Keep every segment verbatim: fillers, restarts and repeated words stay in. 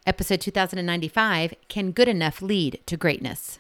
Episode two thousand ninety-five, Can Good Enough Lead to Greatness?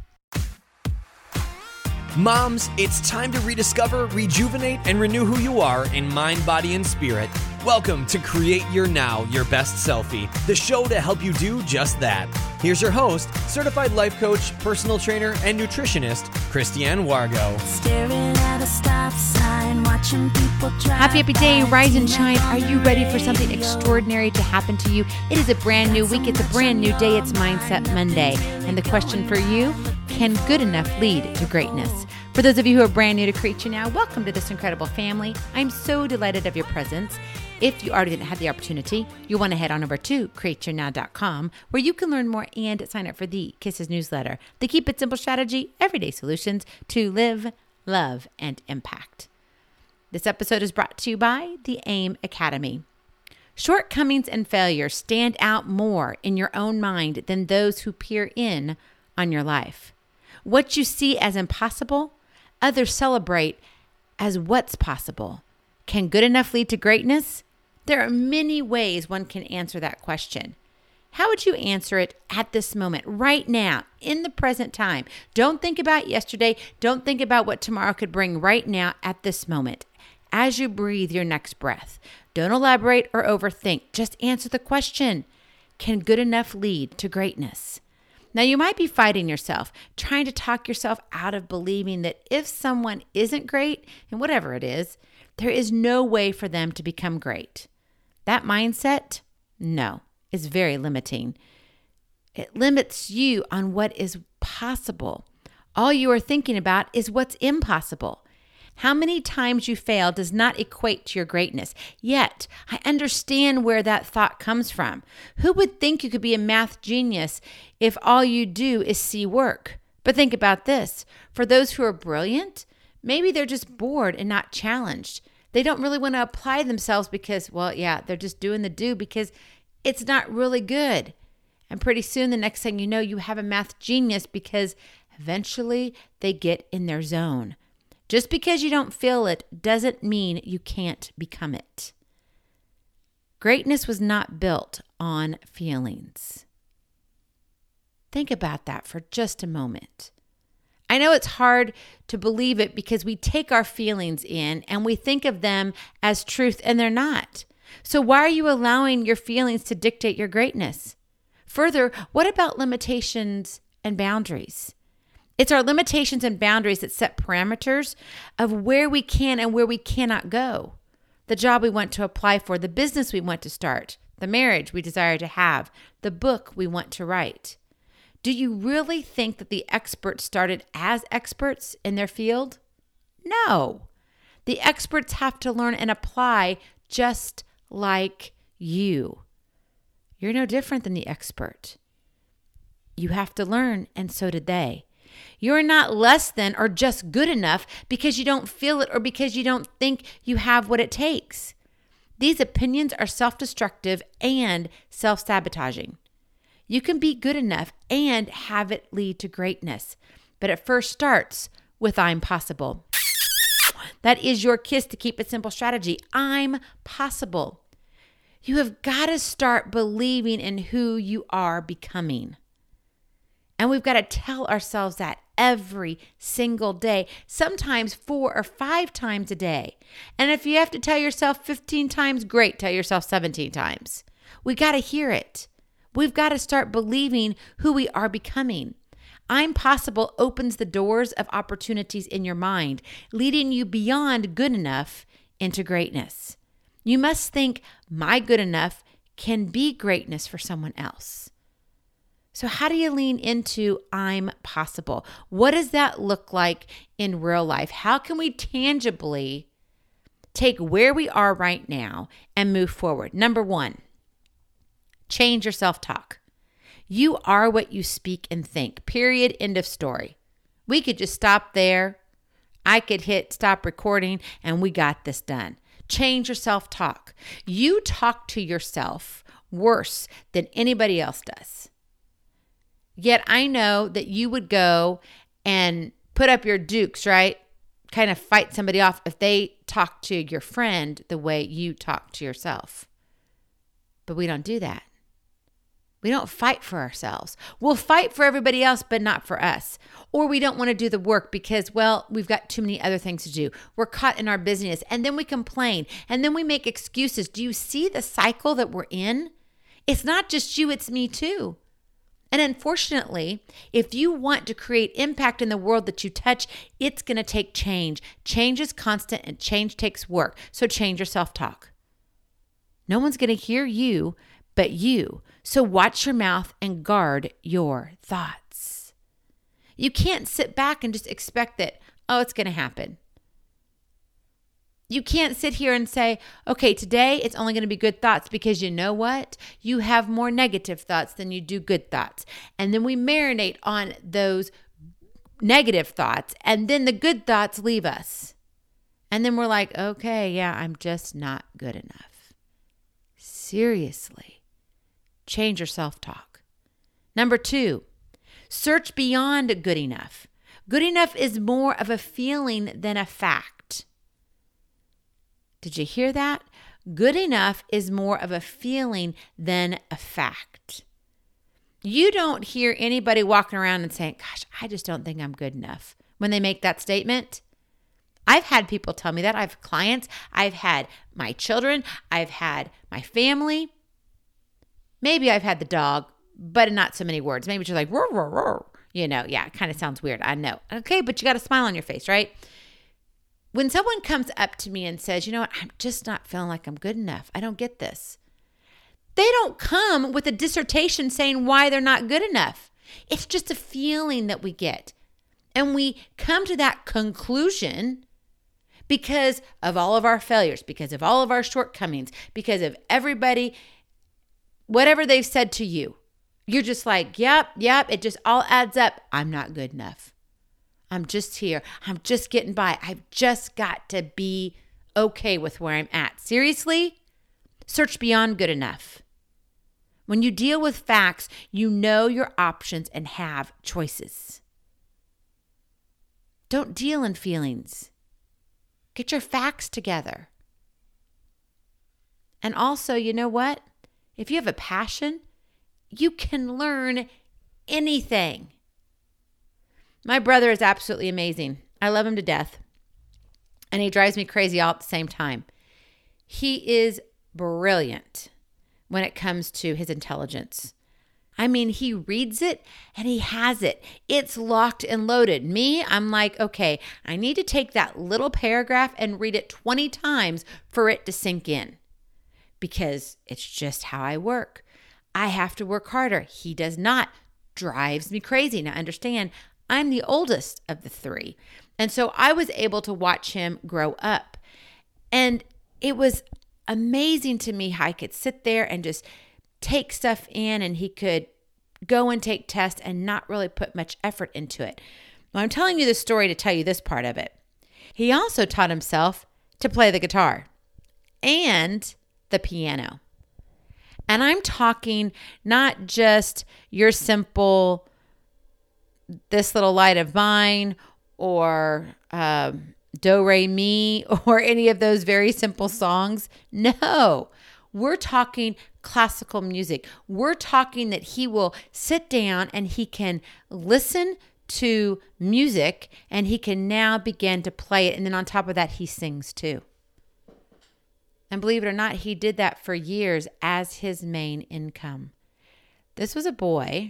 Moms, it's time to rediscover, rejuvenate, and renew who you are in mind, body, and spirit. Welcome to Create Your Now, Your Best Selfie, the show to help you do just that. Here's your host, certified life coach, personal trainer, and nutritionist, Christiane Wargo. Staring at a stop sign, watching people drive. Happy, happy day, rise and shine. Are you ready for something extraordinary to happen to you? It is a brand new week. It's a brand new day. It's Mindset Monday. And the question for you, can good enough lead to greatness? For those of you who are brand new to Create Your Now, welcome to this incredible family. I'm so delighted of your presence. If you already didn't have the opportunity, you'll want to head on over to create your now dot com, where you can learn more and sign up for the Kisses newsletter, the Keep It Simple strategy, everyday solutions to live, love, and impact. This episode is brought to you by the AIM Academy. Shortcomings and failures stand out more in your own mind than those who peer in on your life. What you see as impossible, others celebrate as what's possible. Can good enough lead to greatness? There are many ways one can answer that question. How would you answer it at this moment, right now, in the present time? Don't think about yesterday. Don't think about what tomorrow could bring right now at this moment. As you breathe your next breath, don't elaborate or overthink. Just answer the question. Can good enough lead to greatness? Now, you might be fighting yourself, trying to talk yourself out of believing that if someone isn't great, and whatever it is, there is no way for them to become great. That mindset, no, is very limiting. It limits you on what is possible. All you are thinking about is what's impossible. How many times you fail does not equate to your greatness. Yet, I understand where that thought comes from. Who would think you could be a math genius if all you do is see work? But think about this. For those who are brilliant, maybe they're just bored and not challenged. They don't really want to apply themselves because, well, yeah, they're just doing the do because it's not really good. And pretty soon, the next thing you know, you have a math genius because eventually they get in their zone. Just because you don't feel it doesn't mean you can't become it. Greatness was not built on feelings. Think about that for just a moment. I know it's hard to believe it because we take our feelings in and we think of them as truth, and they're not. So why are you allowing your feelings to dictate your greatness? Further, what about limitations and boundaries? It's our limitations and boundaries that set parameters of where we can and where we cannot go. The job we want to apply for, the business we want to start, the marriage we desire to have, the book we want to write. Do you really think that the experts started as experts in their field? No. The experts have to learn and apply just like you. You're no different than the expert. You have to learn, and so did they. You're not less than or just good enough because you don't feel it or because you don't think you have what it takes. These opinions are self-destructive and self-sabotaging. You can be good enough and have it lead to greatness, but it first starts with I'm possible. That is your Kiss to Keep It Simple strategy. I'm possible. You have got to start believing in who you are becoming. And we've got to tell ourselves that every single day, sometimes four or five times a day. And if you have to tell yourself fifteen times, great, tell yourself seventeen times. We got to hear it. We've got to start believing who we are becoming. I'm possible opens the doors of opportunities in your mind, leading you beyond good enough into greatness. You must think my good enough can be greatness for someone else. So how do you lean into I'm possible? What does that look like in real life? How can we tangibly take where we are right now and move forward? Number one, change your self-talk. You are what you speak and think, period, end of story. We could just stop there. I could hit stop recording and we got this done. Change your self-talk. You talk to yourself worse than anybody else does. Yet I know that you would go and put up your dukes, right? Kind of fight somebody off if they talk to your friend the way you talk to yourself. But we don't do that. We don't fight for ourselves. We'll fight for everybody else, but not for us. Or we don't want to do the work because, well, we've got too many other things to do. We're caught in our busyness, and then we complain, and then we make excuses. Do you see the cycle that we're in? It's not just you, it's me too. And unfortunately, if you want to create impact in the world that you touch, it's going to take change. Change is constant, and change takes work. So change your self-talk. No one's going to hear you but you. So watch your mouth and guard your thoughts. You can't sit back and just expect that, oh, it's going to happen. You can't sit here and say, okay, today it's only going to be good thoughts, because you know what? You have more negative thoughts than you do good thoughts. And then we marinate on those negative thoughts, and then the good thoughts leave us. And then we're like, okay, yeah, I'm just not good enough. Seriously. Change your self-talk. Number two, search beyond good enough. Good enough is more of a feeling than a fact. Did you hear that? Good enough is more of a feeling than a fact. You don't hear anybody walking around and saying, gosh, I just don't think I'm good enough when they make that statement. I've had people tell me that. I've had clients. I've had my children. I've had my family. Maybe I've had the dog, but in not so many words. Maybe just like, roar, roar, roar. You know, yeah, it kind of sounds weird. I know. Okay, but you got a smile on your face, right? When someone comes up to me and says, you know what, I'm just not feeling like I'm good enough. I don't get this. They don't come with a dissertation saying why they're not good enough. It's just a feeling that we get. And we come to that conclusion because of all of our failures, because of all of our shortcomings, because of everybody, whatever they've said to you. You're just like, yep, yep, it just all adds up. I'm not good enough. I'm just here. I'm just getting by. I've just got to be okay with where I'm at. Seriously? Search beyond good enough. When you deal with facts, you know your options and have choices. Don't deal in feelings. Get your facts together. And also, you know what? If you have a passion, you can learn anything. My brother is absolutely amazing. I love him to death. And he drives me crazy all at the same time. He is brilliant when it comes to his intelligence. I mean, he reads it and he has it. It's locked and loaded. Me, I'm like, okay, I need to take that little paragraph and read it twenty times for it to sink in, because it's just how I work. I have to work harder. He does not. Drives me crazy. Now, understand, I'm the oldest of the three. And so I was able to watch him grow up. And it was amazing to me how I could sit there and just take stuff in, and he could go and take tests and not really put much effort into it. Well, I'm telling you this story to tell you this part of it. He also taught himself to play the guitar and the piano. And I'm talking not just your simple, This Little Light of Mine, or um, Do, Re, Mi, or any of those very simple songs. No, we're talking classical music. We're talking that he will sit down and he can listen to music and he can now begin to play it. And then on top of that, he sings too. And believe it or not, he did that for years as his main income. This was a boy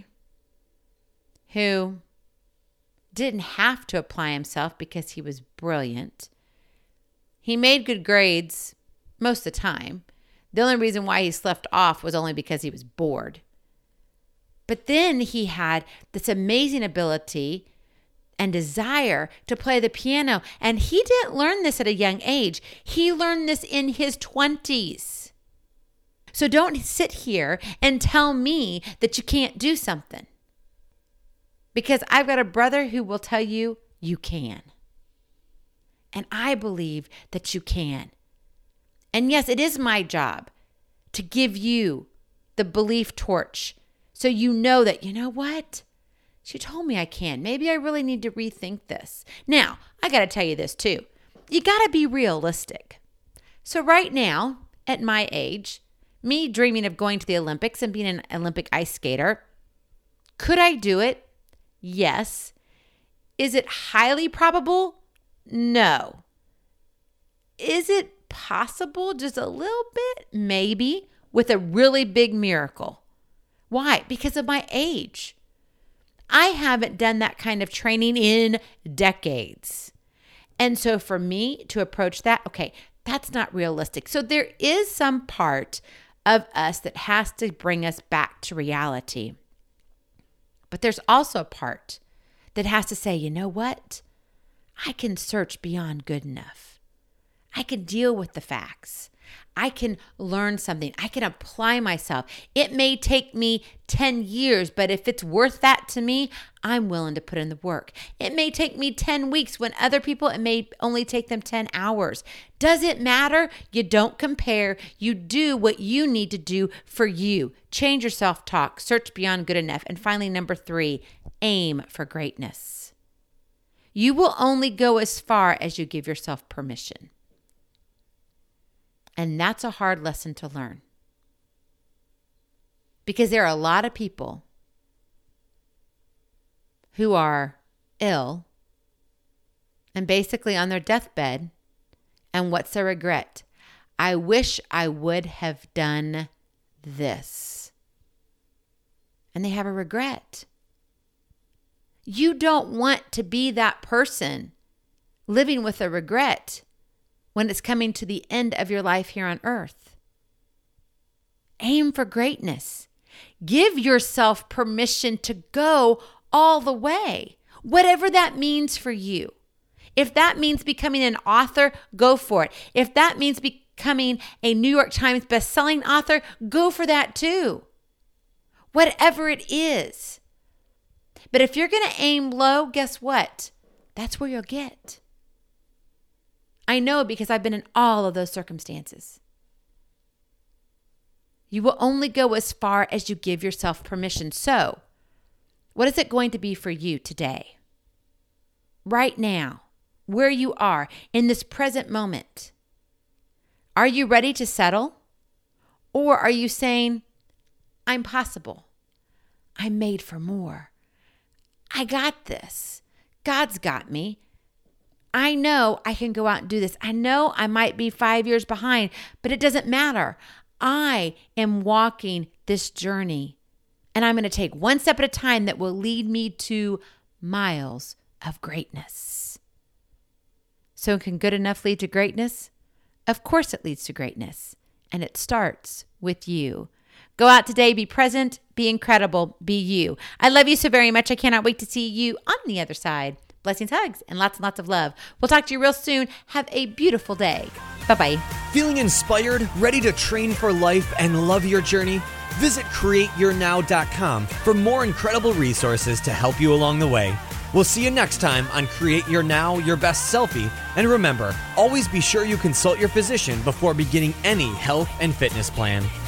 who didn't have to apply himself because he was brilliant. He made good grades most of the time. The only reason why he slept off was only because he was bored. But then he had this amazing ability and desire to play the piano. And he didn't learn this at a young age. He learned this in his twenties. So don't sit here and tell me that you can't do something. Because I've got a brother who will tell you, you can. And I believe that you can. And yes, it is my job to give you the belief torch so you know that, you know what? She told me I can. Maybe I really need to rethink this. Now, I got to tell you this too. You got to be realistic. So right now, at my age, Me dreaming of going to the Olympics and being an Olympic ice skater. Could I do it? Yes. Is it highly probable? No. Is it possible? Just a little bit? Maybe. With a really big miracle. Why? Because of my age. I haven't done that kind of training in decades. And so for me to approach that, okay, that's not realistic. So there is some part of us that has to bring us back to reality. But there's also a part that has to say, you know what? I can search beyond good enough. I can deal with the facts. I can learn something. I can apply myself. It may take me ten years, but if it's worth that to me, I'm willing to put in the work. It may take me ten weeks when other people, it may only take them ten hours. Does it matter? You don't compare. You do what you need to do for you. Change your self-talk. Search beyond good enough. And finally, number three, aim for greatness. You will only go as far as you give yourself permission. And that's a hard lesson to learn. Because there are a lot of people who are ill and basically on their deathbed. And what's their regret? I wish I would have done this. And they have a regret. You don't want to be that person living with a regret when it's coming to the end of your life here on earth. Aim for greatness. Give yourself permission to go all the way, whatever that means for you. If that means becoming an author, go for it. If that means becoming a New York Times bestselling author, go for that too. Whatever it is. But if you're going to aim low, guess what? That's where you'll get. I know because I've been in all of those circumstances. You will only go as far as you give yourself permission. So, what is it going to be for you today? Right now, where you are in this present moment. Are you ready to settle? Or are you saying, I'm possible. I'm made for more. I got this. God's got me. I know I can go out and do this. I know I might be five years behind, but it doesn't matter. I am walking this journey, and I'm going to take one step at a time that will lead me to miles of greatness. So can good enough lead to greatness? Of course it leads to greatness, and it starts with you. Go out today, be present, be incredible, be you. I love you so very much. I cannot wait to see you on the other side. Blessings, hugs, and lots and lots of love. We'll talk to you real soon. Have a beautiful day. Bye-bye. Feeling inspired, ready to train for life, and love your journey? Visit create your now dot com for more incredible resources to help you along the way. We'll see you next time on Create Your Now, Your Best Selfie. And remember, always be sure you consult your physician before beginning any health and fitness plan.